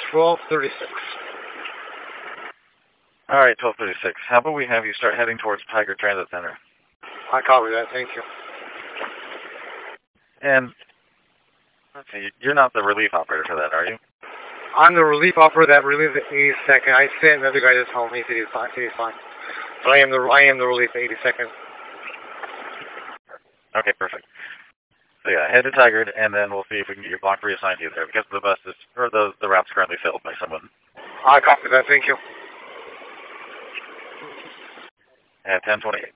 1236. All right, 1236. How about we have you start heading towards Tiger Transit Center? I copy that. Thank you. And, let's see, you're not the relief operator for that, are you? I'm the relief operator that relieved the 82nd. I sent another guy this home. He said he's fine. But I am the relief the 82nd. Okay, perfect. So yeah, head to Tigard, and then we'll see if we can get your block reassigned to you there, because the bus is, or the route's currently filled by someone. I copy that. Thank you. At 1028.